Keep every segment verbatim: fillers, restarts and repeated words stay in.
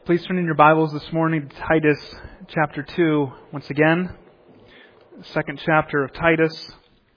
Please turn in your Bibles this morning to Titus chapter two once again. Second chapter of Titus.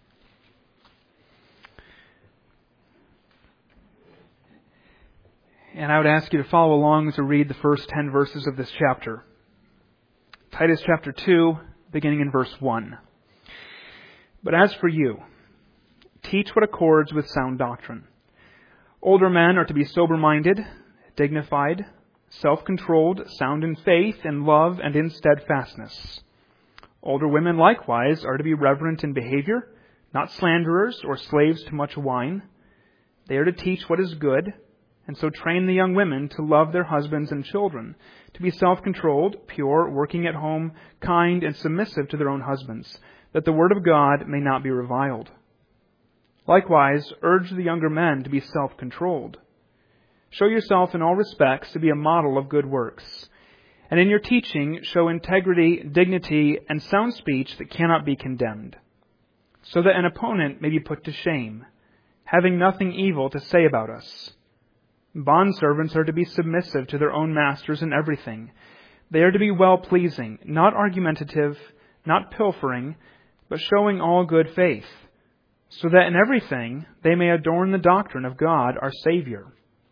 And I would ask you to follow along as we read the first ten verses of this chapter. Titus chapter two, beginning in verse one. But as for you, teach what accords with sound doctrine. Older men are to be sober-minded, dignified, self-controlled, sound in faith, in love, and in steadfastness. Older women likewise are to be reverent in behavior, not slanderers or slaves to much wine. They are to teach what is good, and so train the young women to love their husbands and children, to be self-controlled, pure, working at home, kind, and submissive to their own husbands, that the word of God may not be reviled. Likewise, urge the younger men to be self-controlled. Show yourself in all respects to be a model of good works. And in your teaching, show integrity, dignity, and sound speech that cannot be condemned, so that an opponent may be put to shame, having nothing evil to say about us. Bondservants are to be submissive to their own masters in everything. They are to be well-pleasing, not argumentative, not pilfering, but showing all good faith, so that in everything they may adorn the doctrine of God our Savior.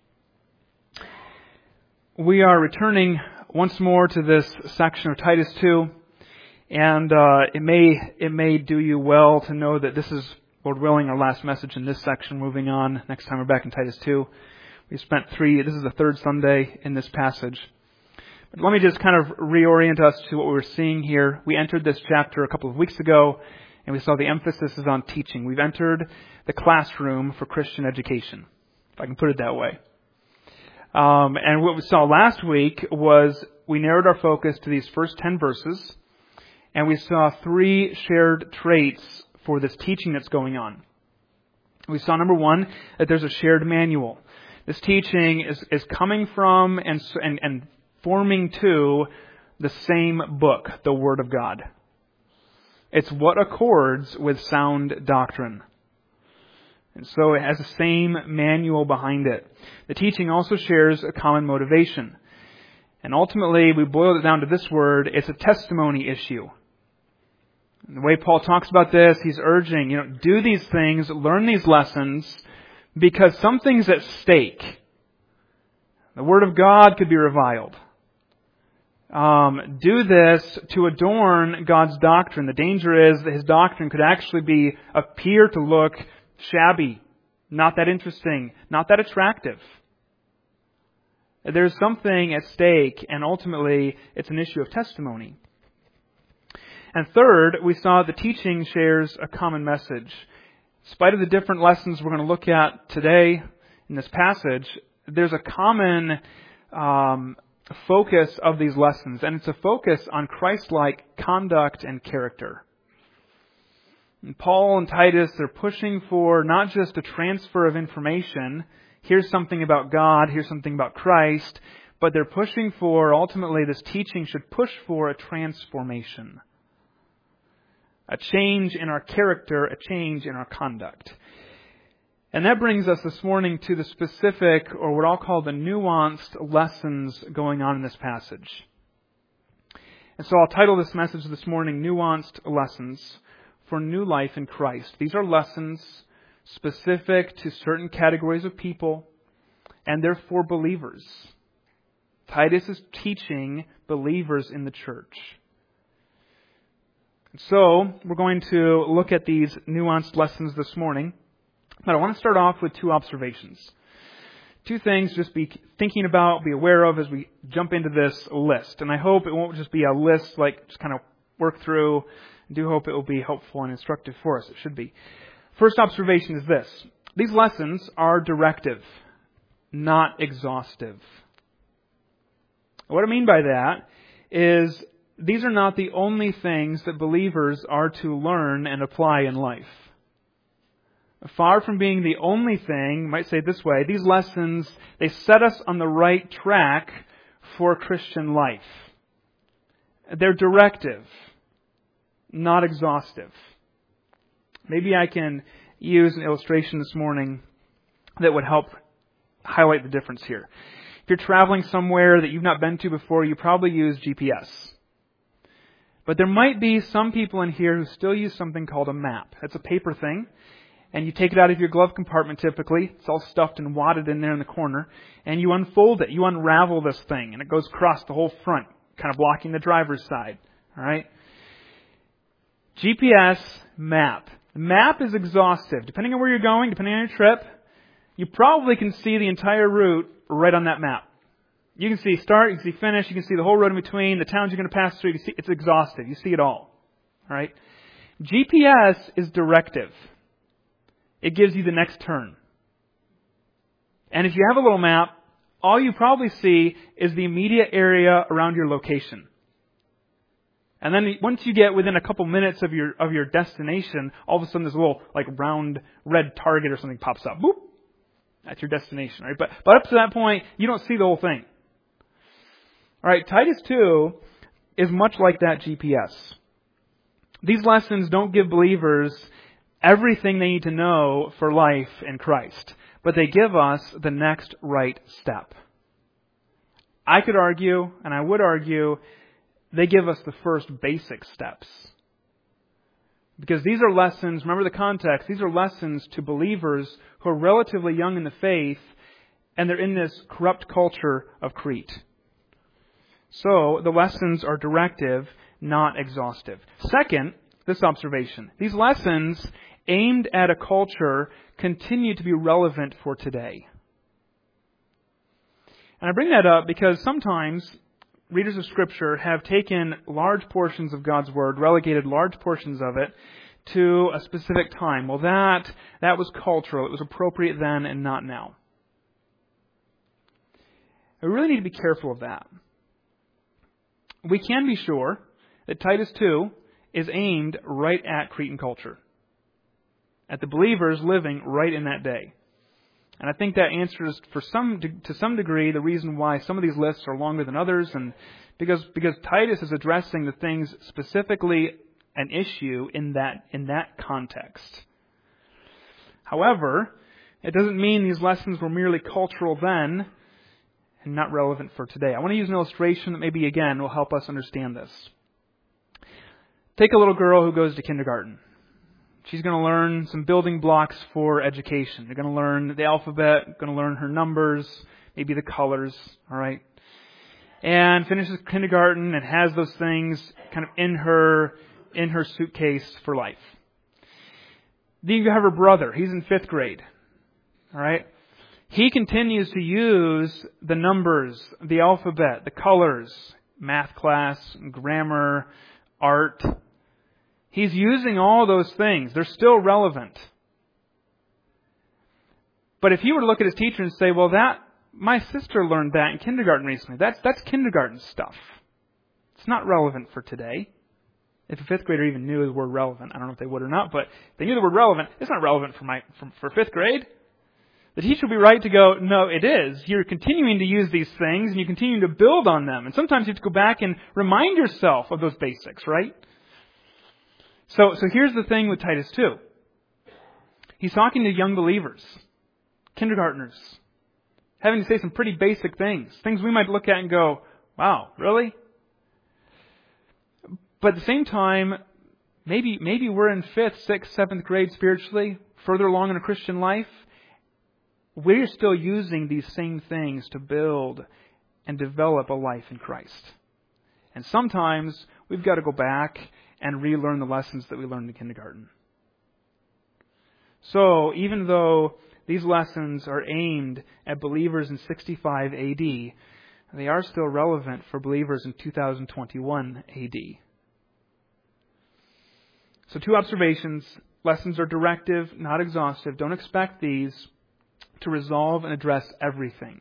We are returning once more to this section of Titus two, and uh, it may it may do you well to know that this is, Lord willing, our last message in this section. Moving on, next time we're back in Titus two. We spent three, this is the third Sunday in this passage. But let me just kind of reorient us to what we were seeing here. We entered this chapter a couple of weeks ago, and we saw the emphasis is on teaching. We've entered the classroom for Christian education, if I can put it that way. Um, and what we saw last week was we narrowed our focus to these first ten verses, and we saw three shared traits for this teaching that's going on. We saw, number one, that there's a shared manual. This teaching is, is coming from and, and, and forming to the same book, the Word of God. It's what accords with sound doctrine. And so it has the same manual behind it. The teaching also shares a common motivation. And ultimately, we boiled it down to this word, it's a testimony issue. And the way Paul talks about this, he's urging, you know, do these things, learn these lessons, because something's at stake. The Word of God could be reviled. Um, do this to adorn God's doctrine. The danger is that His doctrine could actually be appear to look shabby, not that interesting, not that attractive. There's something at stake, and ultimately it's an issue of testimony. And third, we saw the teaching shares a common message. In spite of the different lessons we're going to look at today in this passage, there's a common um, focus of these lessons, and it's a focus on Christ-like conduct and character. And Paul and Titus, they're pushing for not just a transfer of information, here's something about God, here's something about Christ, but they're pushing for, ultimately, this teaching should push for a transformation. A change in our character, a change in our conduct. And that brings us this morning to the specific, or what I'll call the nuanced lessons going on in this passage. And so I'll title this message this morning, Nuanced Lessons for New Life in Christ. These are lessons specific to certain categories of people, and they're for believers. Titus is teaching believers in the church. So, we're going to look at these nuanced lessons this morning. But I want to start off with two observations. Two things just be thinking about, be aware of as we jump into this list. And I hope it won't just be a list like just kind of work through. I do hope it will be helpful and instructive for us. It should be. First observation is this. These lessons are directive, not exhaustive. What I mean by that is these are not the only things that believers are to learn and apply in life. Far from being the only thing, I might say it this way, these lessons, they set us on the right track for Christian life. They're directive, not exhaustive. Maybe I can use an illustration this morning that would help highlight the difference here. If you're traveling somewhere that you've not been to before, you probably use G P S. But there might be some people in here who still use something called a map. It's a paper thing. And you take it out of your glove compartment typically. It's all stuffed and wadded in there in the corner. And you unfold it. You unravel this thing. And it goes across the whole front, kind of blocking the driver's side. All right? G P S map. The map is exhaustive. Depending on where you're going, depending on your trip, you probably can see the entire route right on that map. You can see start, you can see finish, you can see the whole road in between, the towns you're going to pass through. You see, it's exhaustive. You see it all. All right? G P S is directive. It gives you the next turn. And if you have a little map, all you probably see is the immediate area around your location. And then once you get within a couple minutes of your of your destination, all of a sudden this little like round red target or something pops up. Boop! That's your destination, right? But but up to that point, you don't see the whole thing. All right, Titus two is much like that G P S. These lessons don't give believers everything they need to know for life in Christ, but they give us the next right step. I could argue, and I would argue, they give us the first basic steps. Because these are lessons, remember the context, these are lessons to believers who are relatively young in the faith, and they're in this corrupt culture of Crete. So, the lessons are directive, not exhaustive. Second, this observation. These lessons aimed at a culture continue to be relevant for today. And I bring that up because sometimes readers of Scripture have taken large portions of God's Word, relegated large portions of it to a specific time. Well, that, that was cultural. It was appropriate then and not now. We really need to be careful of that. We can be sure that Titus two is aimed right at Cretan culture, at the believers living right in that day. And I think that answers, for some to some degree, the reason why some of these lists are longer than others, and because because Titus is addressing the things specifically an issue in that in that context. However, it doesn't mean these lessons were merely cultural then and not relevant for today. I want to use an illustration that maybe again will help us understand this. Take a little girl who goes to kindergarten. She's going to learn some building blocks for education. They're going to learn the alphabet, going to learn her numbers, maybe the colors, all right? And finishes kindergarten and has those things kind of in her in her suitcase for life. Then you have her brother. He's in fifth grade, all right? He continues to use the numbers, the alphabet, the colors, math class, grammar, art. He's using all those things. They're still relevant. But if he were to look at his teacher and say, well, that my sister learned that in kindergarten recently. That's that's kindergarten stuff. It's not relevant for today. If a fifth grader even knew the word relevant, I don't know if they would or not, but if they knew the word relevant, it's not relevant for my for, for fifth grade. The teacher would be right to go, no, it is. You're continuing to use these things and you continue to build on them. And sometimes you have to go back and remind yourself of those basics, right? So, so here's the thing with Titus two. He's talking to young believers, kindergartners, having to say some pretty basic things, things we might look at and go, wow, really? But at the same time, maybe maybe we're in fifth, sixth, seventh grade spiritually, further along in a Christian life. We're still using these same things to build and develop a life in Christ. And sometimes we've got to go back and relearn the lessons that we learned in kindergarten. So, even though these lessons are aimed at believers in sixty-five A D, they are still relevant for believers in two thousand twenty-one A D. So, two observations. Lessons are directive, not exhaustive. Don't expect these to resolve and address everything.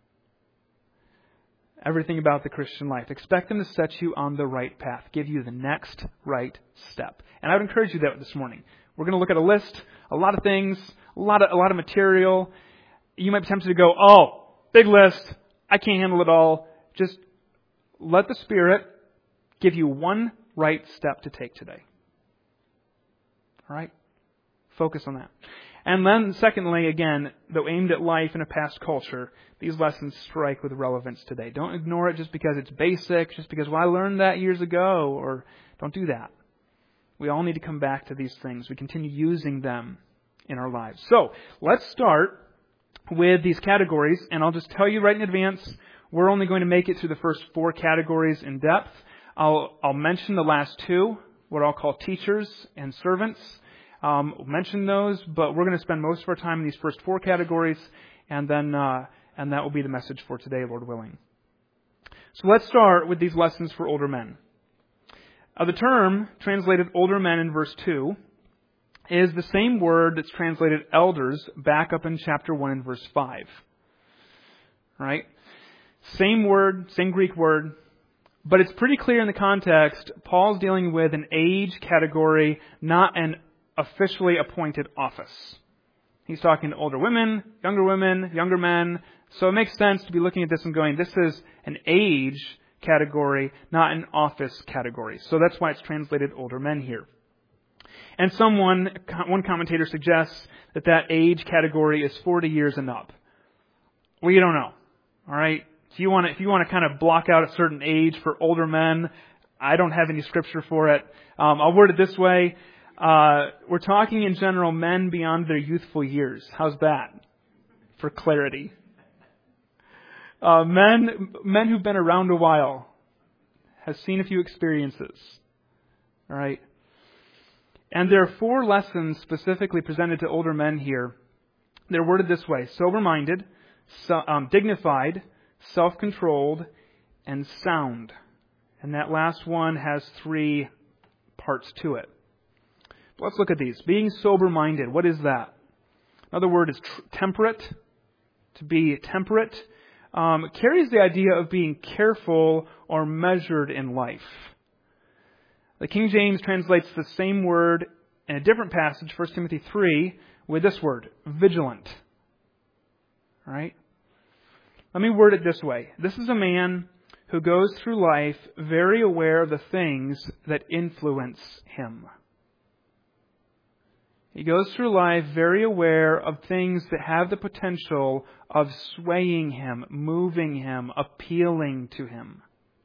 Everything about the Christian life. Expect them to set you on the right path, give you the next right step. And I would encourage you that this morning. We're going to look at a list, a lot of things, a lot of a lot of material. You might be tempted to go, oh, big list, I can't handle it all. Just let the Spirit give you one right step to take today. All right? Focus on that. And then, secondly, again, though aimed at life in a past culture, these lessons strike with relevance today. Don't ignore it just because it's basic, just because, well, I learned that years ago, or don't do that. We all need to come back to these things. We continue using them in our lives. So, let's start with these categories, and I'll just tell you right in advance, we're only going to make it through the first four categories in depth. I'll, I'll mention the last two, what I'll call teachers and servants. Um, we'll mention those, but we're going to spend most of our time in these first four categories, and then uh, and that will be the message for today, Lord willing. So let's start with these lessons for older men. Uh, the term translated older men in verse two is the same word that's translated elders back up in chapter one and verse five. Right? Same word, same Greek word, but it's pretty clear in the context, Paul's dealing with an age category, not an officially appointed office. He's talking to older women, younger women, younger men, so it makes sense to be looking at this and going, this is an age category, not an office category. So that's why it's translated older men here. And someone, one commentator suggests that that age category is forty years and up. Well, you don't know. All right? If you want to, if you want to kind of block out a certain age for older men, I don't have any scripture for it. Um, I'll word it this way. Uh, we're talking in general men beyond their youthful years. How's that? For clarity. Uh, men, men who've been around a while, have seen a few experiences. All right? And there are four lessons specifically presented to older men here. They're worded this way: sober-minded, so, um, dignified, self-controlled, and sound. And that last one has three parts to it. Let's look at these. Being sober-minded, what is that? Another word is tr- temperate. To be temperate um, carries the idea of being careful or measured in life. The King James translates the same word in a different passage, First Timothy three, with this word, vigilant. All right? Let me word it this way. This is a man who goes through life very aware of the things that influence him. He goes through life very aware of things that have the potential of swaying him, moving him, appealing to him.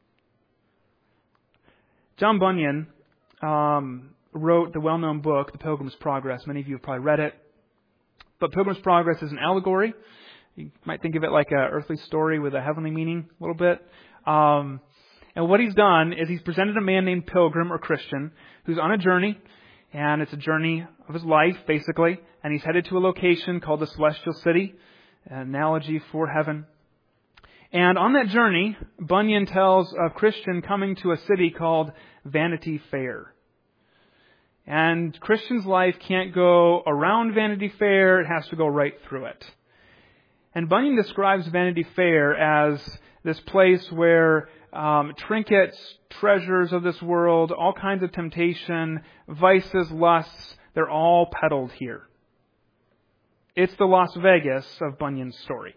John Bunyan um, wrote the well-known book, The Pilgrim's Progress. Many of you have probably read it. But Pilgrim's Progress is an allegory. You might think of it like an earthly story with a heavenly meaning a little bit. Um, and what he's done is he's presented a man named Pilgrim or Christian who's on a journey. And it's a journey of his life, basically. And he's headed to a location called the Celestial City, an analogy for heaven. And on that journey, Bunyan tells of Christian coming to a city called Vanity Fair. And Christian's life can't go around Vanity Fair, it has to go right through it. And Bunyan describes Vanity Fair as this place where um, trinkets, treasures of this world, all kinds of temptation, vices, lusts, they're all peddled here. It's the Las Vegas of Bunyan's story.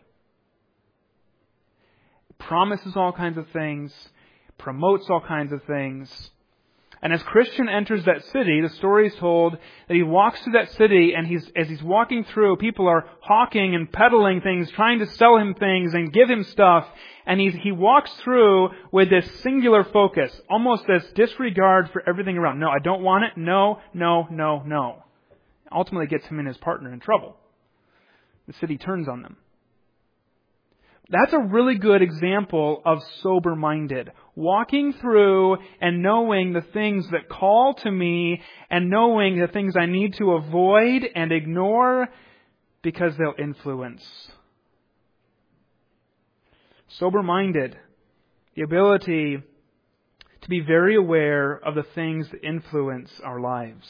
Promises all kinds of things, promotes all kinds of things. And as Christian enters that city, the story is told that he walks through that city, and he's as he's walking through, people are hawking and peddling things, trying to sell him things and give him stuff. And he's, he walks through with this singular focus, almost this disregard for everything around. No, I don't want it. No, no, no, no. Ultimately gets him and his partner in trouble. The city turns on them. That's a really good example of sober-minded. Walking through and knowing the things that call to me and knowing the things I need to avoid and ignore because they'll influence. Sober-minded. The ability to be very aware of the things that influence our lives.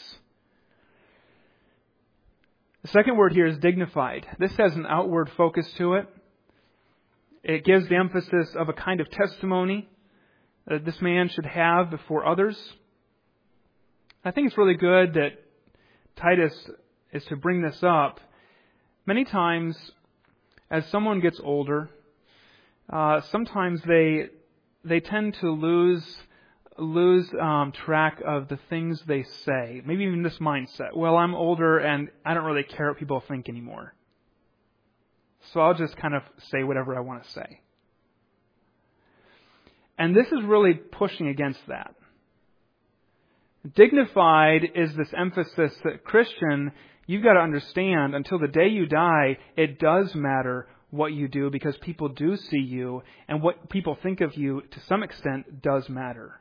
The second word here is dignified. This has an outward focus to it. It gives the emphasis of a kind of testimony that this man should have before others. I think it's really good that Titus is to bring this up. Many times, as someone gets older, uh, sometimes they they tend to lose lose um, track of the things they say. Maybe even this mindset. Well, I'm older and I don't really care what people think anymore. So I'll just kind of say whatever I want to say. And this is really pushing against that. Dignified is this emphasis that Christian, you've got to understand until the day you die, it does matter what you do because people do see you, and what people think of you to some extent does matter.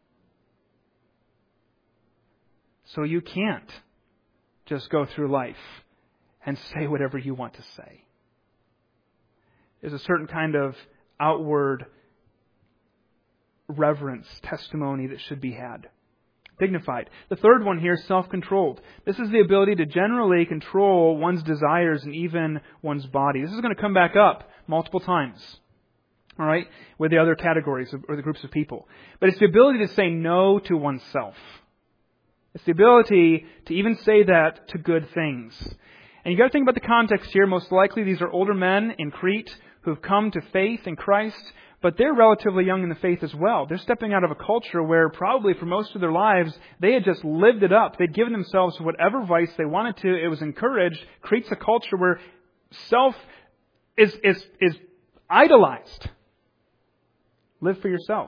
So you can't just go through life and say whatever you want to say. There's a certain kind of outward reverence, testimony that should be had. Dignified. The third one here, self-controlled. This is the ability to generally control one's desires and even one's body. This is going to come back up multiple times. All right? With the other categories or the groups of people. But it's the ability to say no to oneself. It's the ability to even say that to good things. And you've got to think about the context here. Most likely these are older men in Crete who've come to faith in Christ. But they're relatively young in the faith as well. They're stepping out of a culture where probably for most of their lives, they had just lived it up. They'd given themselves to whatever vice they wanted to. It was encouraged. Creates a culture where self is, is, is idolized. Live for yourself.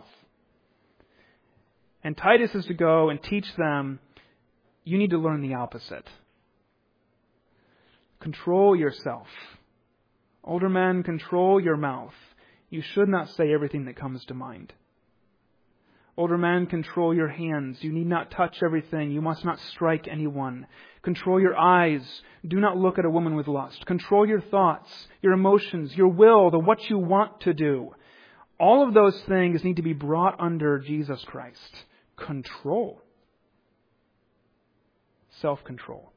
And Titus is to go and teach them, you need to learn the opposite. Control yourself. Older men, control your mouth. You should not say everything that comes to mind. Older men, control your hands. You need not touch everything. You must not strike anyone. Control your eyes. Do not look at a woman with lust. Control your thoughts, your emotions, your will, the what you want to do. All of those things need to be brought under Jesus Christ. Control. Self-control.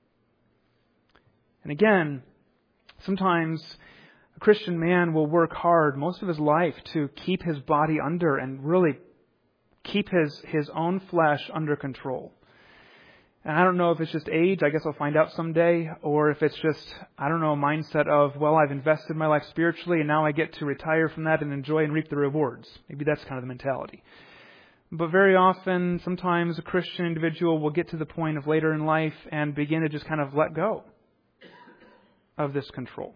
And again, sometimes a Christian man will work hard most of his life to keep his body under and really keep his, his own flesh under control. And I don't know if it's just age, I guess I'll find out someday, or if it's just, I don't know, a mindset of, well, I've invested my life spiritually and now I get to retire from that and enjoy and reap the rewards. Maybe that's kind of the mentality. But very often, sometimes a Christian individual will get to the point of later in life and begin to just kind of let go of this control.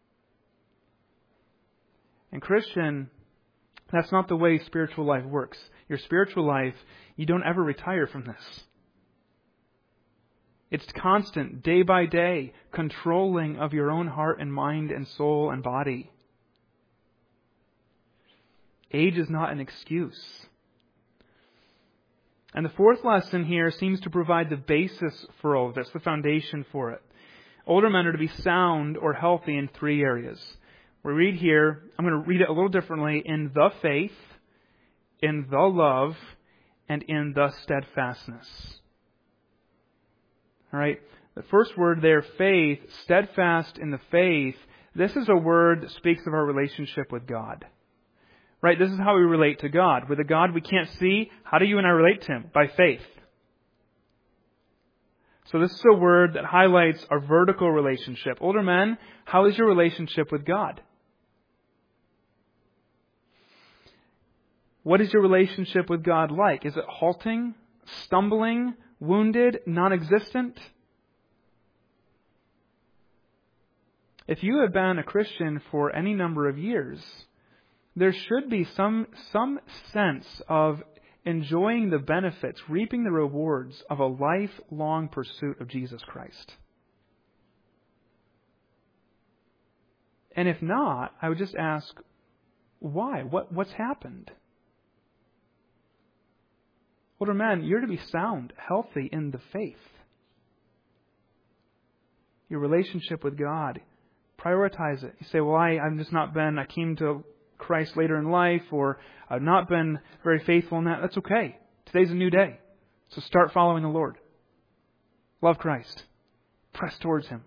And Christian, that's not the way spiritual life works. Your spiritual life, you don't ever retire from this. It's constant, day by day, controlling of your own heart and mind and soul and body. Age is not an excuse. And the fourth lesson here seems to provide the basis for all of this, the foundation for it. Older men are to be sound or healthy in three areas. We read here, I'm going to read it a little differently, in the faith, in the love, and in the steadfastness. All right, the first word there, faith, steadfast in the faith, this is a word that speaks of our relationship with God. Right, this is how we relate to God. With a God we can't see, how do you and I relate to Him? By faith. So this is a word that highlights our vertical relationship. Older men, how is your relationship with God? What is your relationship with God like? Is it halting, stumbling, wounded, non-existent? If you have been a Christian for any number of years, there should be some, some sense of enjoying the benefits, reaping the rewards of a lifelong pursuit of Jesus Christ. And if not, I would just ask, why? What, what's happened? Older men, you're to be sound, healthy in the faith. Your relationship with God, prioritize it. You say, well, I, I've just not been, I came to Christ later in life, or I've not been very faithful in that. That's okay. Today's a new day. So start following the Lord. Love Christ. Press towards Him.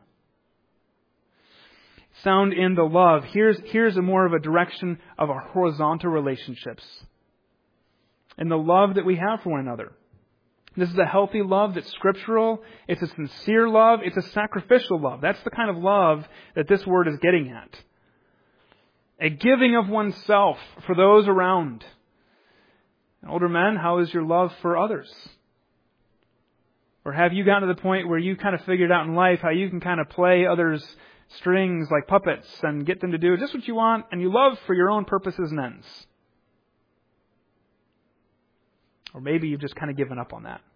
Sound in the love. Here's, here's a more of a direction of our horizontal relationships. And the love that we have for one another. This is a healthy love that's scriptural. It's a sincere love. It's a sacrificial love. That's the kind of love that this word is getting at. A giving of oneself for those around. And older men, how is your love for others? Or have you gotten to the point where you kind of figured out in life how you can kind of play others' strings like puppets and get them to do just what you want, and you love for your own purposes and ends? Or maybe you've just kind of given up on that.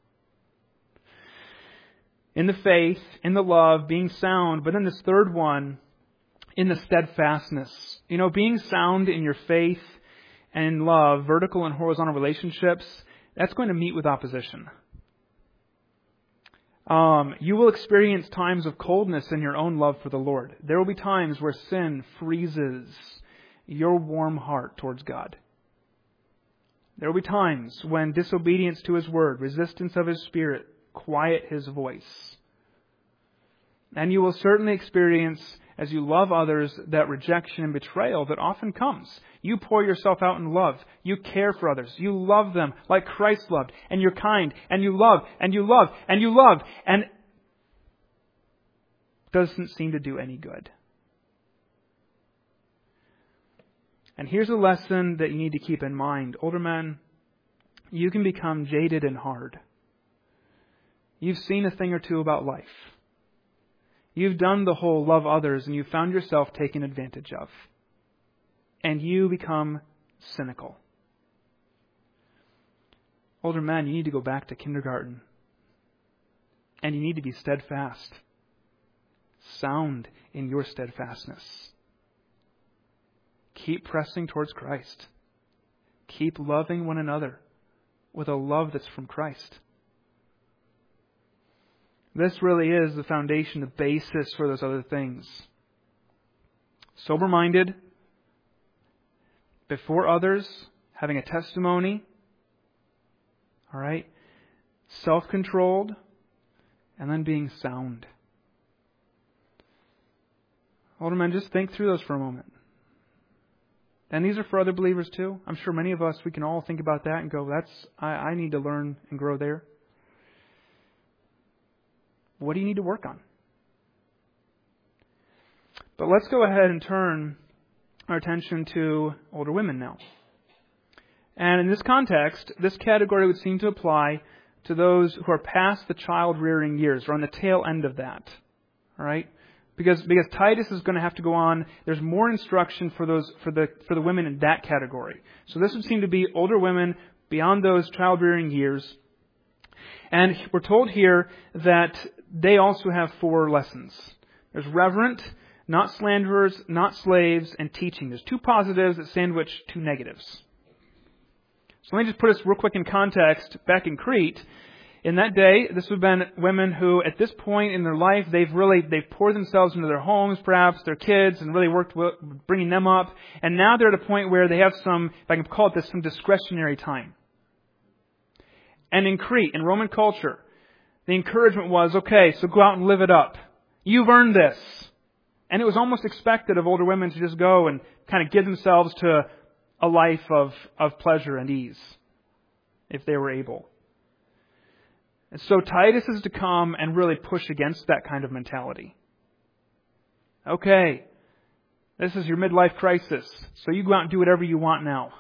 In the faith, in the love, being sound, but then this third one, in the steadfastness. You know, being sound in your faith and in love, vertical and horizontal relationships, that's going to meet with opposition. Um, you will experience times of coldness in your own love for the Lord. There will be times where sin freezes your warm heart towards God. There will be times when disobedience to His Word, resistance of His Spirit, quiet His voice. And you will certainly experience, as you love others, that rejection and betrayal that often comes. You pour yourself out in love. You care for others. You love them like Christ loved. And you're kind. And you love. And you love. And you love. And it doesn't seem to do any good. And here's a lesson that you need to keep in mind. Older men, you can become jaded and hard. You've seen a thing or two about life. You've done the whole love others and you found yourself taken advantage of. And you become cynical. Older men, you need to go back to kindergarten. And you need to be steadfast. Sound in your steadfastness. Keep pressing towards Christ. Keep loving one another with a love that's from Christ. This really is the foundation, the basis for those other things. Sober-minded, before others, having a testimony, all right, self-controlled, and then being sound. Older men, just think through those for a moment. And these are for other believers too. I'm sure many of us, we can all think about that and go, "That's I, I need to learn and grow there." What do you need to work on? But let's go ahead and turn our attention to older women now. And in this context, this category would seem to apply to those who are past the child-rearing years, or on the tail end of that. All right? Because because Titus is going to have to go on. There's more instruction for those for the for the women in that category. So this would seem to be older women beyond those child-rearing years. And we're told here that they also have four lessons. There's reverent, not slanderers, not slaves, and teaching. There's two positives that sandwich two negatives. So let me just put us real quick in context. Back in Crete, in that day, this would have been women who, at this point in their life, they've really, they've poured themselves into their homes, perhaps, their kids, and really worked with bringing them up. And now they're at a point where they have some, if I can call it this, some discretionary time. And in Crete, in Roman culture, the encouragement was, okay, so go out and live it up. You've earned this. And it was almost expected of older women to just go and kind of give themselves to a life of, of pleasure and ease, if they were able. And so Titus is to come and really push against that kind of mentality. Okay, this is your midlife crisis, so you go out and do whatever you want now.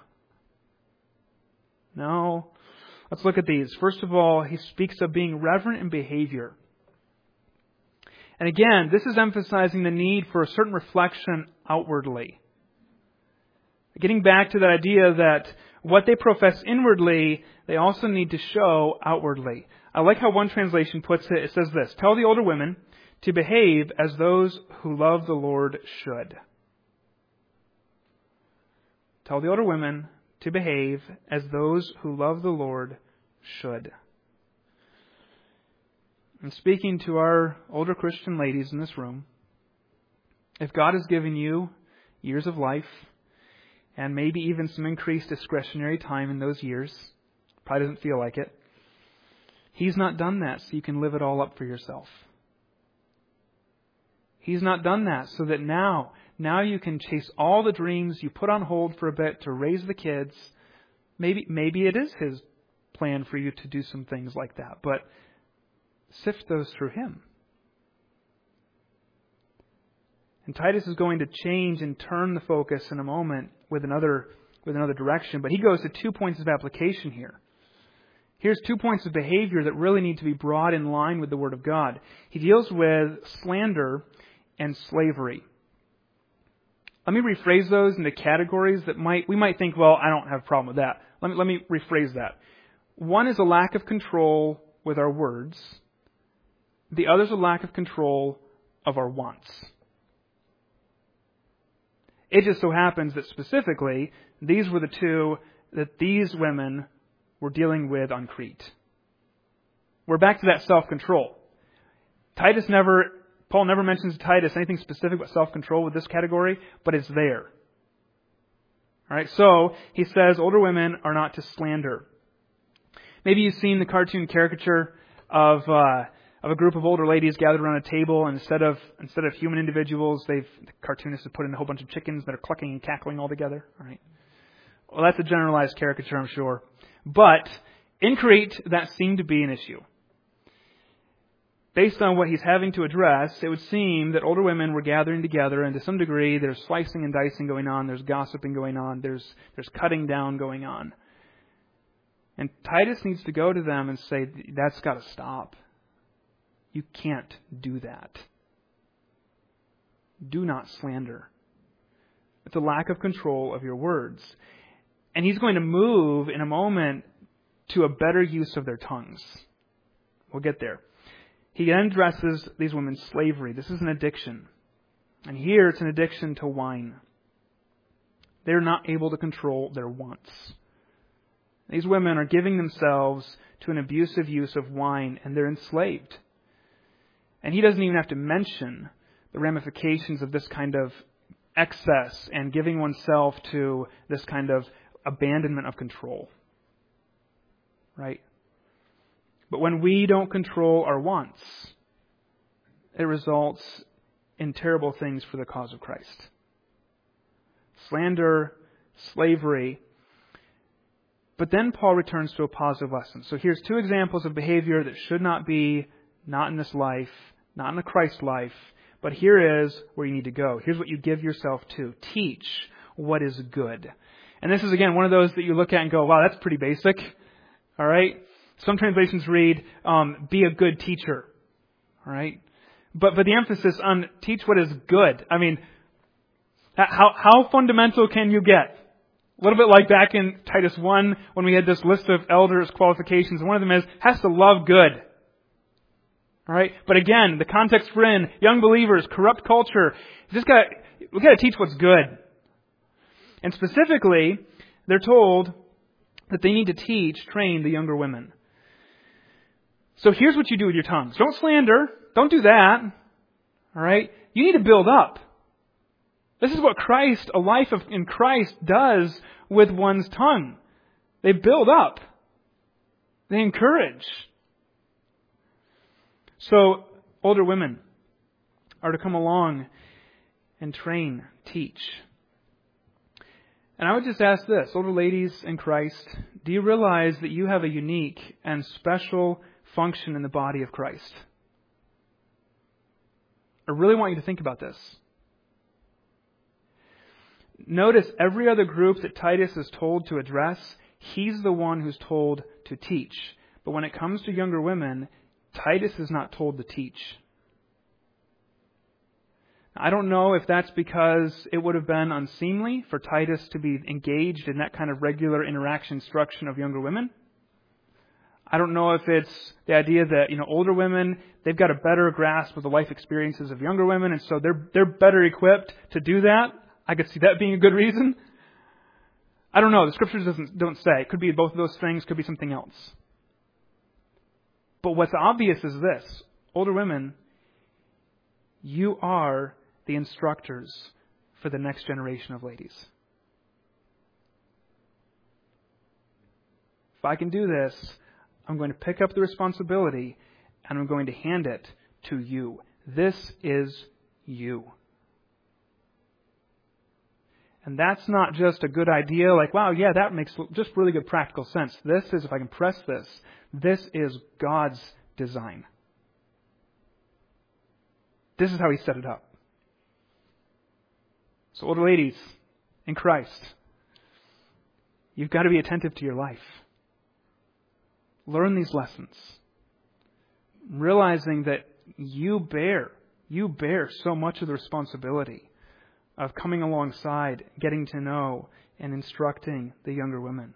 No. Let's look at these. First of all, he speaks of being reverent in behavior. And again, this is emphasizing the need for a certain reflection outwardly. Getting back to that idea that what they profess inwardly, they also need to show outwardly. I like how one translation puts it. It says this: "Tell the older women to behave as those who love the Lord should." Tell the older women to behave as those who love the Lord should. And speaking to our older Christian ladies in this room, if God has given you years of life, and maybe even some increased discretionary time in those years, probably doesn't feel like it, He's not done that so you can live it all up for yourself. He's not done that so that now, now you can chase all the dreams you put on hold for a bit to raise the kids. Maybe, maybe it is His plan for you to do some things like that, but sift those through Him. And Titus is going to change and turn the focus in a moment with another with another direction. But he goes to two points of application here. Here's two points of behavior that really need to be brought in line with the Word of God. He deals with slander and slavery. Let me rephrase those into categories that might we might think, well, I don't have a problem with that. Let me, let me rephrase that. One is a lack of control with our words. The other is a lack of control of our wants. It just so happens that specifically, these were the two that these women were dealing with on Crete. We're back to that self-control. Titus never, Paul never mentions to Titus anything specific about self-control with this category, but it's there. All right, so he says older women are not to slander. Maybe you've seen the cartoon caricature of uh, of a group of older ladies gathered around a table, and instead of instead of human individuals, they've the cartoonists have put in a whole bunch of chickens that are clucking and cackling all together. All right. Well, that's a generalized caricature, I'm sure. But in Crete, that seemed to be an issue. Based on what he's having to address, it would seem that older women were gathering together, and to some degree, there's slicing and dicing going on, there's gossiping going on, there's there's cutting down going on. And Titus needs to go to them and say, that's got to stop. You can't do that. Do not slander. It's a lack of control of your words. And he's going to move in a moment to a better use of their tongues. We'll get there. He then addresses these women's slavery. This is an addiction. And here it's an addiction to wine. They're not able to control their wants. These women are giving themselves to an abusive use of wine, and they're enslaved. And he doesn't even have to mention the ramifications of this kind of excess and giving oneself to this kind of abandonment of control. Right? But when we don't control our wants, it results in terrible things for the cause of Christ. Slander, slavery. But then Paul returns to a positive lesson. So here's two examples of behavior that should not be, not in this life, not in the Christ life, but here is where you need to go. Here's what you give yourself to. Teach what is good. And this is, again, one of those that you look at and go, wow, that's pretty basic. All right? Some translations read, um, be a good teacher. All right? But but the emphasis on teach what is good. I mean, how how fundamental can you get? A little bit like back in Titus one when we had this list of elders' qualifications. And one of them is, has to love good. All right? But again, the context we're in, young believers, corrupt culture, just got we got to teach what's good. And specifically, they're told that they need to teach, train the younger women. So here's what you do with your tongues. Don't slander. Don't do that. All right? You need to build up. This is what Christ, a life of, in Christ, does with one's tongue. They build up. They encourage. So, older women are to come along and train, teach. And I would just ask this, older ladies in Christ, do you realize that you have a unique and special function in the body of Christ? I really want you to think about this. Notice every other group that Titus is told to address, he's the one who's told to teach. But when it comes to younger women, Titus is not told to teach. I don't know if that's because it would have been unseemly for Titus to be engaged in that kind of regular interaction instruction of younger women. I don't know if it's the idea that, you know, older women, they've got a better grasp of the life experiences of younger women, and so they're they're better equipped to do that. I could see that being a good reason. I don't know. The Scriptures doesn't don't say. It could be both of those things. Could be something else. But what's obvious is this. Older women, you are the instructors for the next generation of ladies. If I can do this, I'm going to pick up the responsibility and I'm going to hand it to you. This is you. And that's not just a good idea like, wow, yeah, that makes just really good practical sense. This is, if I can press this, this is God's design. This is how He set it up. So older ladies in Christ, You've got to be attentive to your life. Learn these lessons. Realizing that you bear, you bear so much of the responsibility of coming alongside, getting to know, and instructing the younger women.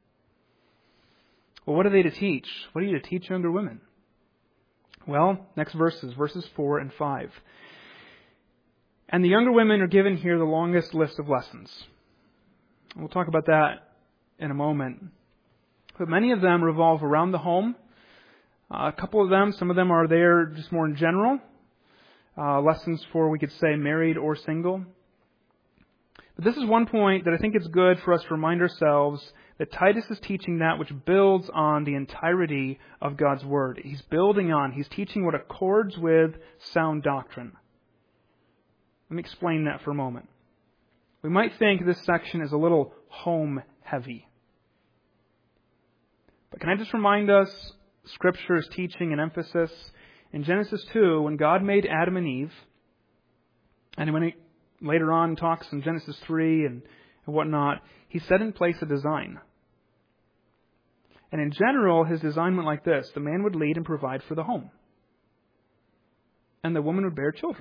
Well, what are they to teach? What are you to teach younger women? Well, next verses, verses four and five. And the younger women are given here the longest list of lessons. We'll talk about that in a moment. But many of them revolve around the home. Uh, a couple of them, some of them are there just more in general. Uh, lessons for, we could say, married or single. But this is one point that I think it's good for us to remind ourselves that Titus is teaching that which builds on the entirety of God's Word. He's building on, he's teaching what accords with sound doctrine. Let me explain that for a moment. We might think this section is a little home heavy. But can I just remind us, Scripture's teaching and emphasis in Genesis two, when God made Adam and Eve, and when he later on talks in Genesis three and whatnot, he set in place a design. And in general, his design went like this. The man would lead and provide for the home. And the woman would bear children.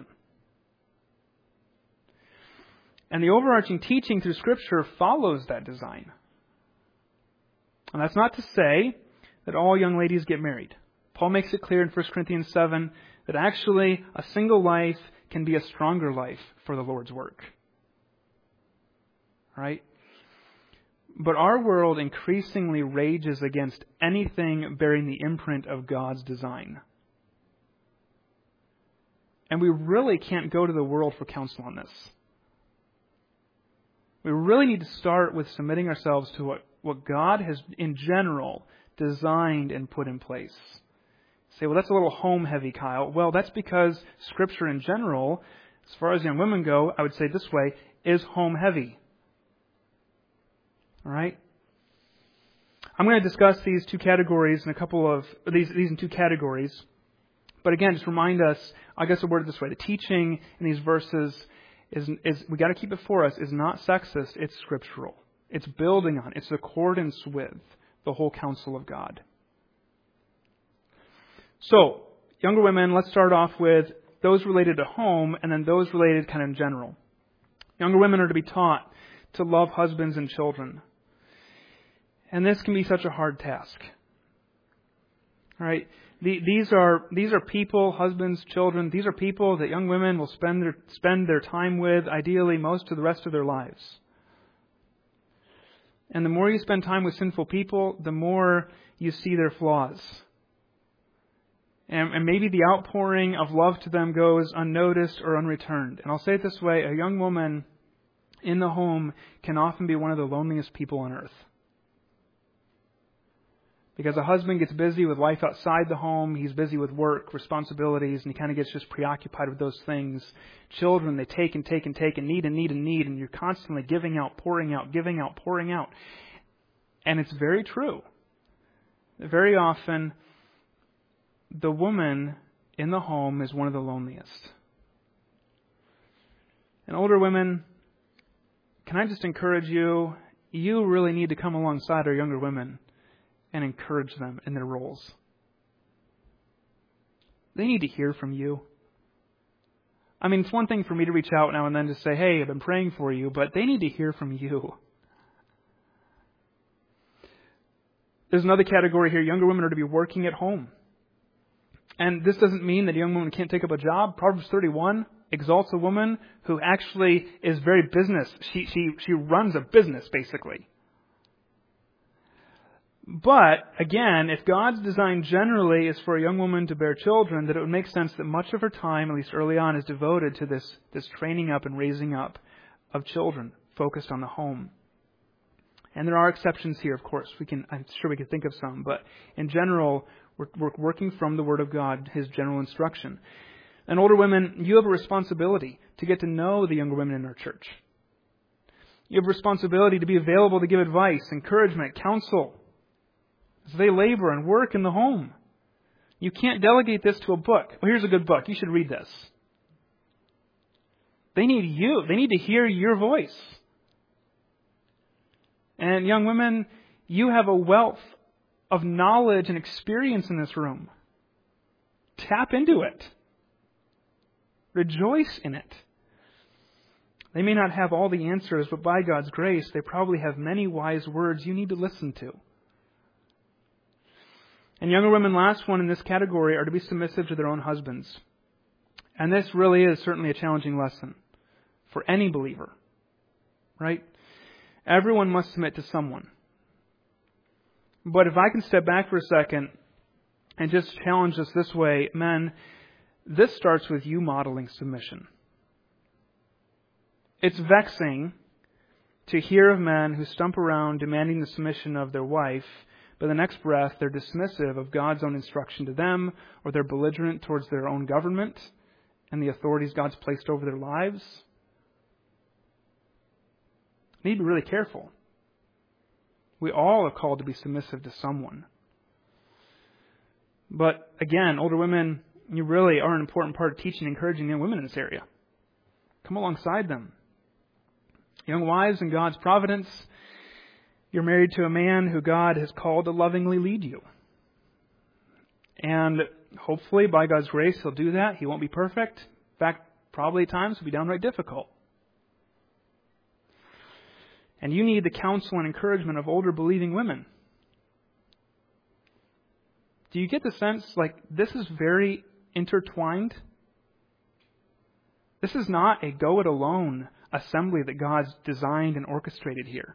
And the overarching teaching through Scripture follows that design. And that's not to say that all young ladies get married. Paul makes it clear in First Corinthians seven that actually a single life can be a stronger life for the Lord's work. Right? But our world increasingly rages against anything bearing the imprint of God's design. And we really can't go to the world for counsel on this. We really need to start with submitting ourselves to what, what God has, in general, designed and put in place. Say, well, that's a little home heavy, Kyle. Well, that's because Scripture in general, as far as young women go, I would say this way, is home heavy. All right? I'm going to discuss these two categories in a couple of, these, these in two categories. But again, just remind us, I guess I'll word it this way, the teaching in these verses is, is we got to keep it for us, is not sexist, it's scriptural. It's building on, it's accordance with the whole counsel of God. So, younger women, let's start off with those related to home and then those related kind of in general. Younger women are to be taught to love husbands and children. And this can be such a hard task. All right? The, these are these are people, husbands, children. These are people that young women will spend their spend their time with, ideally, most of the rest of their lives. And the more you spend time with sinful people, the more you see their flaws. And, and maybe the outpouring of love to them goes unnoticed or unreturned. And I'll say it this way, a young woman in the home can often be one of the loneliest people on earth. Because a husband gets busy with life outside the home, he's busy with work, responsibilities, and he kind of gets just preoccupied with those things. Children, they take and take and take and need and need and need, and you're constantly giving out, pouring out, giving out, pouring out. And it's very true. Very often, the woman in the home is one of the loneliest. And older women, can I just encourage you, you really need to come alongside our younger women and encourage them in their roles. They need to hear from you. I mean, it's one thing for me to reach out now and then to say, hey, I've been praying for you, but they need to hear from you. There's another category here. Younger women are to be working at home. And this doesn't mean that a young woman can't take up a job. Proverbs thirty-one exalts a woman who actually is very business. She, she, she runs a business, basically. But, again, if God's design generally is for a young woman to bear children, that it would make sense that much of her time, at least early on, is devoted to this, this training up and raising up of children, focused on the home. And there are exceptions here, of course. We can, I'm sure we could think of some. But in general, we're, we're working from the Word of God, His general instruction. And older women, you have a responsibility to get to know the younger women in our church. You have a responsibility to be available to give advice, encouragement, counsel, as they labor and work in the home. You can't delegate this to a book. Well, here's a good book. You should read this. They need you. They need to hear your voice. And young women, you have a wealth of knowledge and experience in this room. Tap into it. Rejoice in it. They may not have all the answers, but by God's grace, they probably have many wise words you need to listen to. And younger women, last one in this category, are to be submissive to their own husbands. And this really is certainly a challenging lesson for any believer, right? Everyone must submit to someone. But if I can step back for a second and just challenge us this way, men, this starts with you modeling submission. It's vexing to hear of men who stump around demanding the submission of their wife, but the next breath they're dismissive of God's own instruction to them, or they're belligerent towards their own government and the authorities God's placed over their lives. We need to be really careful. We all are called to be submissive to someone. But again, older women, you really are an important part of teaching and encouraging young women in this area. Come alongside them. Young wives, in God's providence, you're married to a man who God has called to lovingly lead you. And hopefully, by God's grace, He'll do that. He won't be perfect. In fact, probably at times, it'll be downright difficult. And you need the counsel and encouragement of older believing women. Do you get the sense, like, this is very intertwined? This is not a go-it-alone assembly that God's designed and orchestrated here.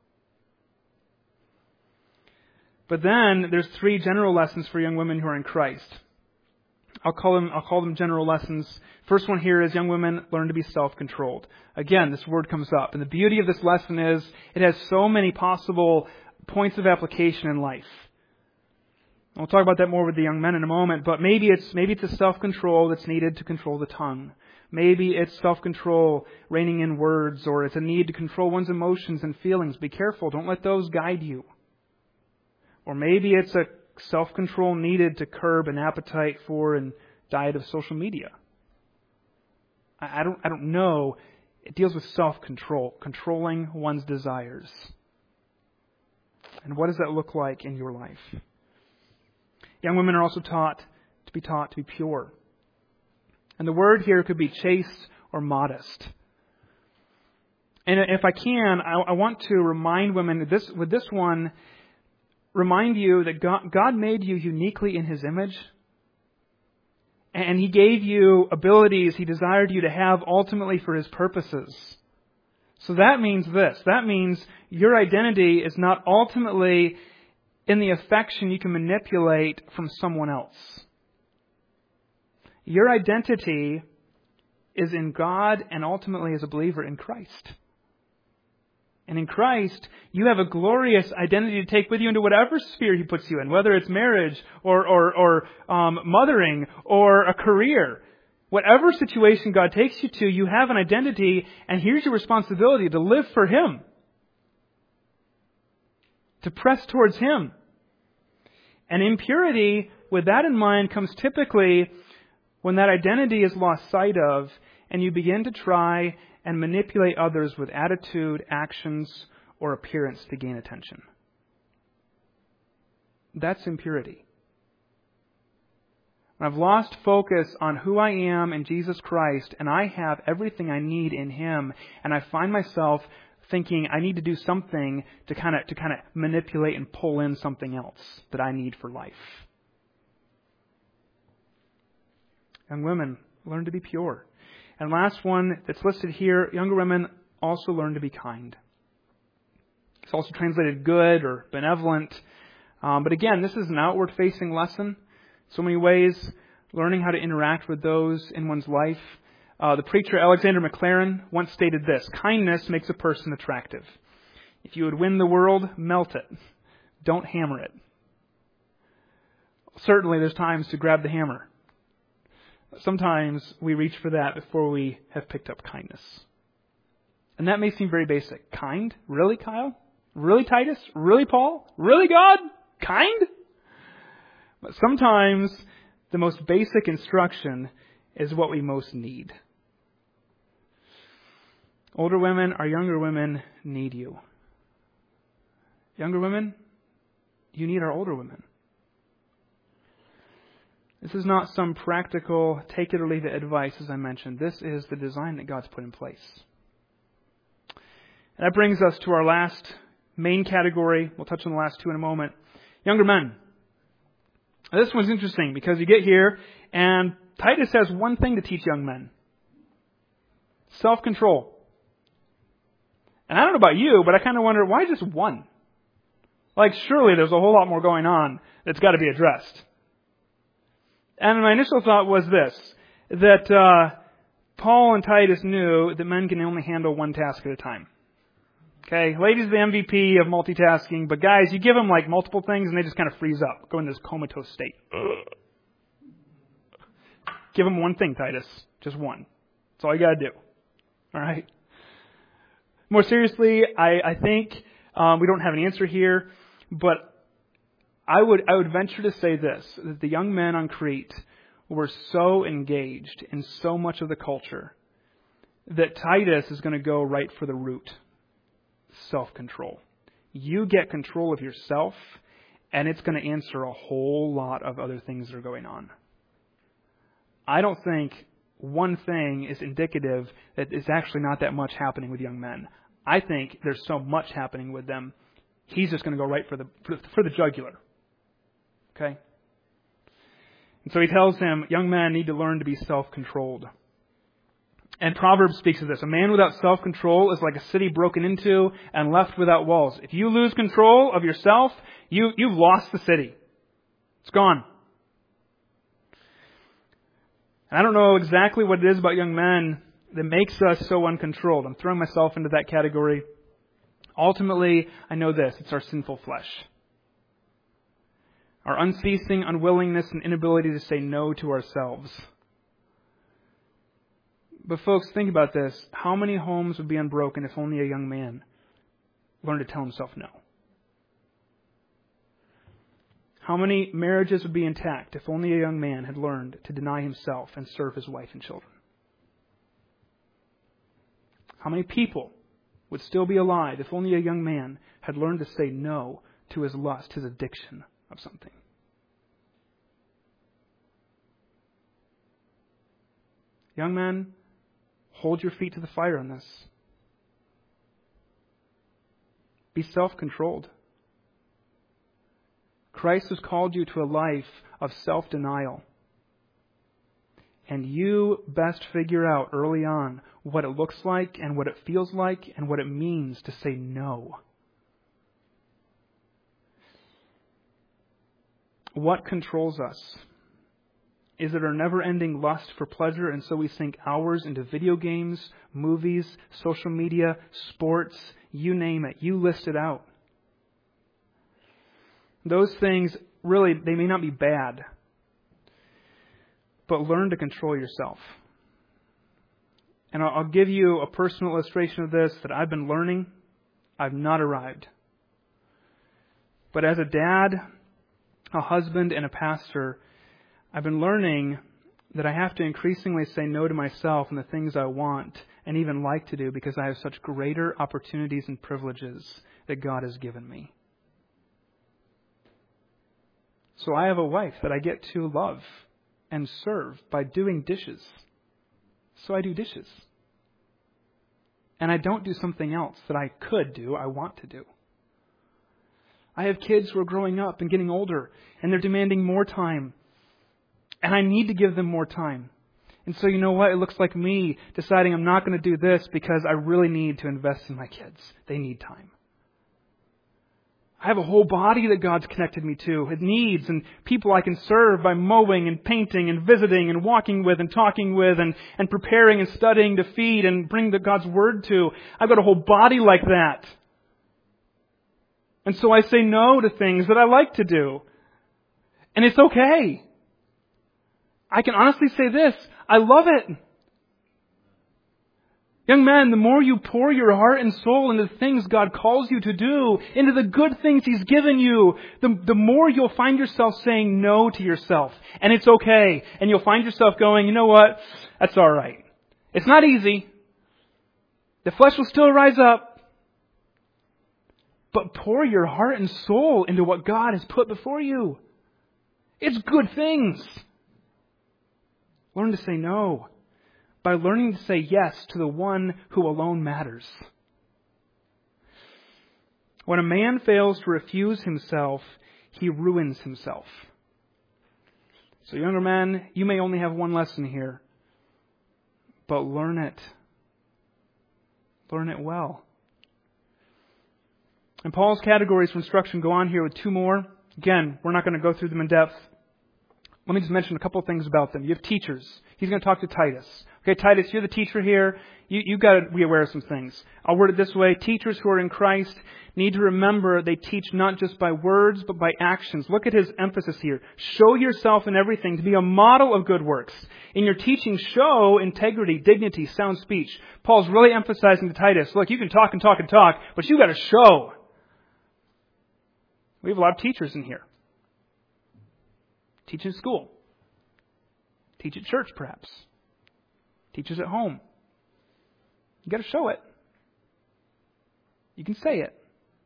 But then there's three general lessons for young women who are in Christ. I'll call them I'll call them general lessons. First one here is young women learn to be self-controlled. Again, this word comes up. And the beauty of this lesson is it has so many possible points of application in life. We'll talk about that more with the young men in a moment, but maybe it's maybe it's a self-control that's needed to control the tongue. Maybe it's self-control, reining in words, or it's a need to control one's emotions and feelings. Be careful. Don't let those guide you. Or maybe it's a self-control needed to curb an appetite for and diet of social media. I, I don't I don't know. It deals with self-control, controlling one's desires. And what does that look like in your life? Young women are also taught to be taught to be pure. And the word here could be chaste or modest. And if I can, I, I want to remind women this with this one, remind you that God, God made you uniquely in His image. And He gave you abilities He desired you to have ultimately for His purposes. So that means this. That means your identity is not ultimately in the affection you can manipulate from someone else. Your identity is in God and ultimately as a believer in Christ. And in Christ, you have a glorious identity to take with you into whatever sphere He puts you in, whether it's marriage or or, or um, mothering or a career. Whatever situation God takes you to, you have an identity, and here's your responsibility to live for Him, to press towards Him. And impurity, with that in mind, comes typically when that identity is lost sight of and you begin to try and manipulate others with attitude, actions, or appearance to gain attention. That's impurity. When I've lost focus on who I am in Jesus Christ and I have everything I need in Him, and I find myself thinking I need to do something to kind of to kind of manipulate and pull in something else that I need for life. Young women, learn to be pure. And last one that's listed here, younger women also learn to be kind. It's also translated good or benevolent. Um, but again, this is an outward-facing lesson. So many ways, learning how to interact with those in one's life. Uh, the preacher Alexander McLaren once stated this: kindness makes a person attractive. If you would win the world, melt it. Don't hammer it. Certainly there's times to grab the hammer. Sometimes we reach for that before we have picked up kindness. And that may seem very basic. Kind? Really, Kyle? Really, Titus? Really, Paul? Really, God? Kind? But sometimes the most basic instruction is what we most need. Older women, our younger women need you. Younger women, you need our older women. This is not some practical, take it or leave it advice, as I mentioned. This is the design that God's put in place. And that brings us to our last main category. We'll touch on the last two in a moment. Younger men. Now, this one's interesting because you get here and Titus has one thing to teach young men. Self-control. And I don't know about you, but I kind of wonder, why just one? Like, surely there's a whole lot more going on that's got to be addressed. And my initial thought was this, that uh, Paul and Titus knew that men can only handle one task at a time. Okay, ladies are the M V P of multitasking, but guys, you give them like multiple things and they just kind of freeze up, go into this comatose state. Give them one thing, Titus. Just one. That's all you got to do. All right? More seriously, I, I think um, we don't have an answer here, but I would I would venture to say this, that the young men on Crete were so engaged in so much of the culture that Titus is going to go right for the root. Self-control. You get control of yourself, and it's going to answer a whole lot of other things that are going on. I don't think one thing is indicative that it's actually not that much happening with young men. I think there's so much happening with them, he's just going to go right for the for, for the jugular. Okay? And so he tells him, young men need to learn to be self-controlled. And Proverbs speaks of this. A man without self-control is like a city broken into and left without walls. If you lose control of yourself, you, you've lost the city. It's gone. And I don't know exactly what it is about young men that makes us so uncontrolled. I'm throwing myself into that category. Ultimately, I know this. It's our sinful flesh. Our unceasing unwillingness and inability to say no to ourselves. But folks, think about this. How many homes would be unbroken if only a young man learned to tell himself no? How many marriages would be intact if only a young man had learned to deny himself and serve his wife and children? How many people would still be alive if only a young man had learned to say no to his lust, his addiction of something? Young men, hold your feet to the fire on this. Be self-controlled. Christ has called you to a life of self-denial. And you best figure out early on what it looks like and what it feels like and what it means to say no. What controls us? Is it our never-ending lust for pleasure, and so we sink hours into video games, movies, social media, sports, you name it. You list it out. Those things, really, they may not be bad, but learn to control yourself. And I'll give you a personal illustration of this that I've been learning. I've not arrived. But as a dad, a husband, and a pastor, I've been learning that I have to increasingly say no to myself and the things I want and even like to do because I have such greater opportunities and privileges that God has given me. So I have a wife that I get to love and serve by doing dishes. So I do dishes. And I don't do something else that I could do, I want to do. I have kids who are growing up and getting older, and they're demanding more time. And I need to give them more time. And so you know what? It looks like me deciding I'm not going to do this because I really need to invest in my kids. They need time. I have a whole body that God's connected me to. It needs and people I can serve by mowing and painting and visiting and walking with and talking with and, and preparing and studying to feed and bring the God's Word to. I've got a whole body like that. And so I say no to things that I like to do. And it's okay. I can honestly say this, I love it. Young man, the more you pour your heart and soul into the things God calls you to do, into the good things He's given you, the, the more you'll find yourself saying no to yourself. And it's okay. And you'll find yourself going, you know what? That's all right. It's not easy. The flesh will still rise up. but pour your heart and soul into what God has put before you. It's good things. Learn to say no by learning to say yes to the one who alone matters. When a man fails to refuse himself, he ruins himself. So younger men, you may only have one lesson here, but learn it. Learn it well. And Paul's categories for instruction go on here with two more. Again, we're not going to go through them in depth. Let me just mention a couple of things about them. You have teachers. He's going to talk to Titus. Okay, Titus, you're the teacher here. You, you've got to be aware of some things. I'll word it this way. Teachers who are in Christ need to remember they teach not just by words, but by actions. Look at his emphasis here. Show yourself in everything to be a model of good works. In your teaching, show integrity, dignity, sound speech. Paul's really emphasizing to Titus, look, you can talk and talk and talk, but you've got to show. We have a lot of teachers in here. Teach in school. Teach at church, perhaps. Teachers at home. You got to show it. You can say it.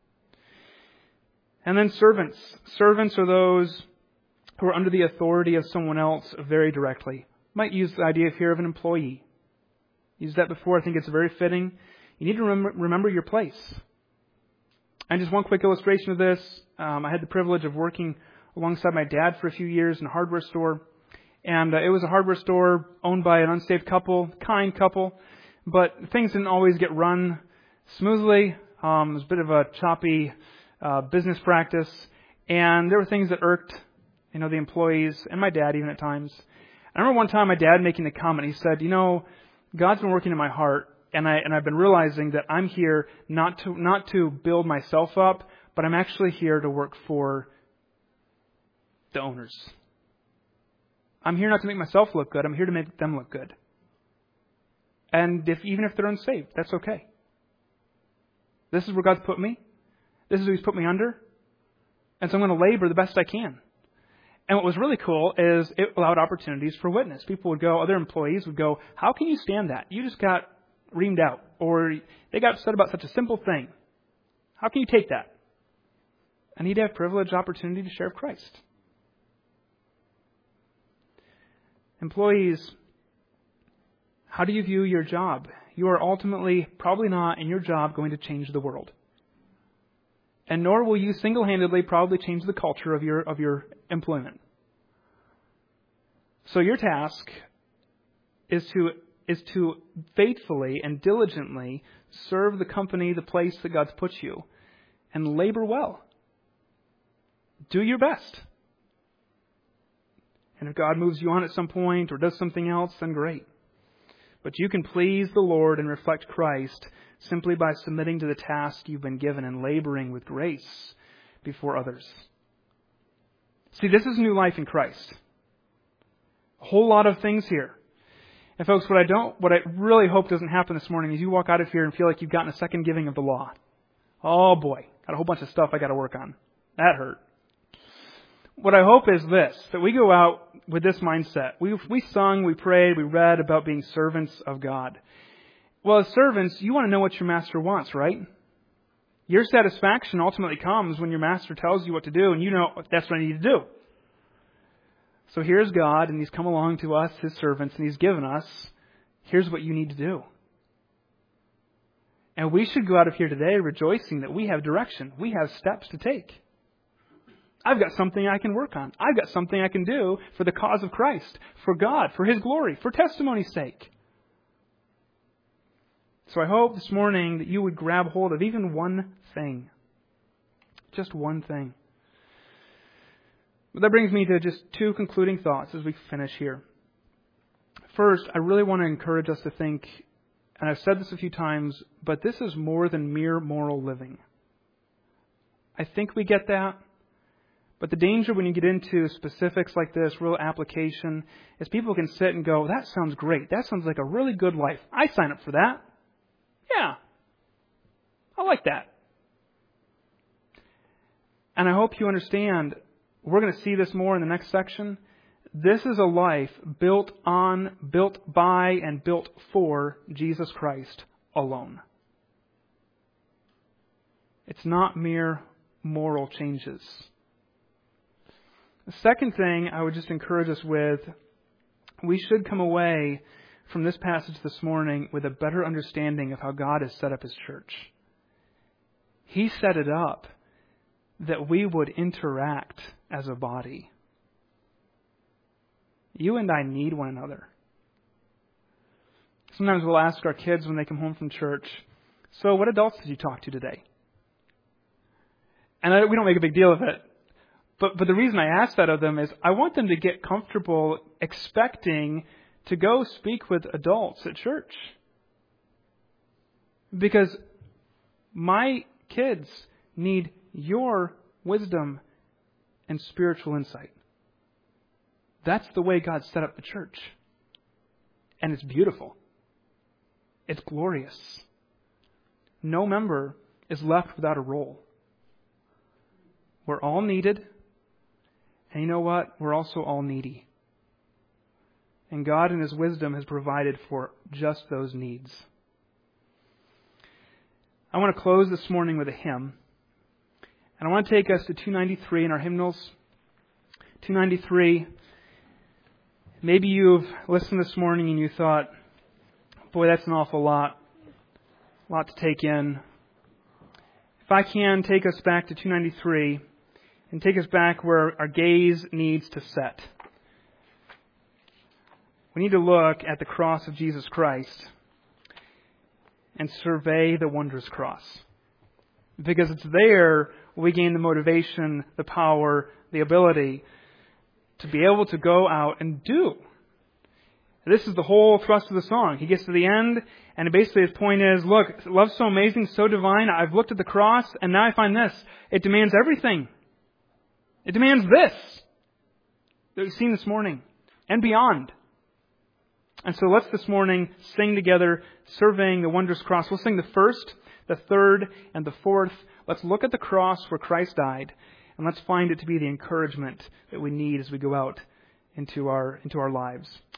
And then servants. Servants are those who are under the authority of someone else very directly. Might use the idea here of an employee. Used that before. I think it's very fitting. You need to remember, remember your place. And just one quick illustration of this. Um, I had the privilege of working alongside my dad for a few years in a hardware store. And uh, it was a hardware store owned by an unsaved couple, kind couple. But things didn't always get run smoothly. Um, it was a bit of a choppy uh, business practice. And there were things that irked, you know, the employees and my dad even at times. I remember one time my dad making the comment. He said, you know, God's been working in my heart. And I and I've been realizing that I'm here not to not to build myself up, but I'm actually here to work for the owners. I'm here not to make myself look good. I'm here to make them look good. And if even if they're unsaved, that's okay. This is where God's put me. This is who He's put me under. And so I'm going to labor the best I can. And what was really cool is it allowed opportunities for witness. People would go, other employees would go, how can you stand that? You just got reamed out. Or they got upset about such a simple thing. How can you take that? And he'd have privileged opportunity to share of Christ. Employees, how do you view your job? You are ultimately probably not in your job going to change the world. And nor will you single-handedly probably change the culture of your of your employment. So your task is to is to faithfully and diligently serve the company, the place that God's put you, and labor well. Do your best. And if God moves you on at some point or does something else, then great. But you can please the Lord and reflect Christ simply by submitting to the task you've been given and laboring with grace before others. See, this is new life in Christ. A whole lot of things here. And folks, what I don't, what I really hope doesn't happen this morning is you walk out of here and feel like you've gotten a second giving of the law. Oh boy, got a whole bunch of stuff I got to work on. That hurt. What I hope is this, that we go out with this mindset. We we sung, we prayed, we read about being servants of God. Well, as servants, you want to know what your master wants, right? Your satisfaction ultimately comes when your master tells you what to do and you know that's what I need to do. So here's God, and He's come along to us, His servants, and He's given us, here's what you need to do. And we should go out of here today rejoicing that we have direction. We have steps to take. I've got something I can work on. I've got something I can do for the cause of Christ, for God, for His glory, for testimony's sake. So I hope this morning that you would grab hold of even one thing. Just one thing. But that brings me to just two concluding thoughts as we finish here. First, I really want to encourage us to think, and I've said this a few times, but this is more than mere moral living. I think we get that. But the danger when you get into specifics like this, real application, is people can sit and go, that sounds great. That sounds like a really good life. I sign up for that. Yeah. I like that. And I hope you understand, we're going to see this more in the next section. This is a life built on, built by, and built for Jesus Christ alone. It's not mere moral changes. The second thing I would just encourage us with, we should come away from this passage this morning with a better understanding of how God has set up His church. He set it up that we would interact as a body. You and I need one another. Sometimes we'll ask our kids when they come home from church, so what adults did you talk to today? And I, we don't make a big deal of it. But, but the reason I ask that of them is I want them to get comfortable expecting to go speak with adults at church. Because my kids need your wisdom and spiritual insight. That's the way God set up the church. And it's beautiful. It's glorious. No member is left without a role. We're all needed. And you know what? We're also all needy. And God in His wisdom has provided for just those needs. I want to close this morning with a hymn. And I want to take us to two ninety-three in our hymnals. two ninety-three. Maybe you've listened this morning and you thought, boy, that's an awful lot. A lot to take in. If I can take us back to two ninety-three and take us back where our gaze needs to set. We need to look at the cross of Jesus Christ and survey the wondrous cross. Because it's there we gain the motivation, the power, the ability to be able to go out and do. This is the whole thrust of the song. He gets to the end, and basically his point is, look, love's so amazing, so divine, I've looked at the cross, and now I find this. It demands everything. It demands this that we've seen this morning and beyond. And so let's this morning sing together, surveying the wondrous cross. We'll sing the first, the third, and the fourth. Let's look at the cross where Christ died, and let's find it to be the encouragement that we need as we go out into our into our lives.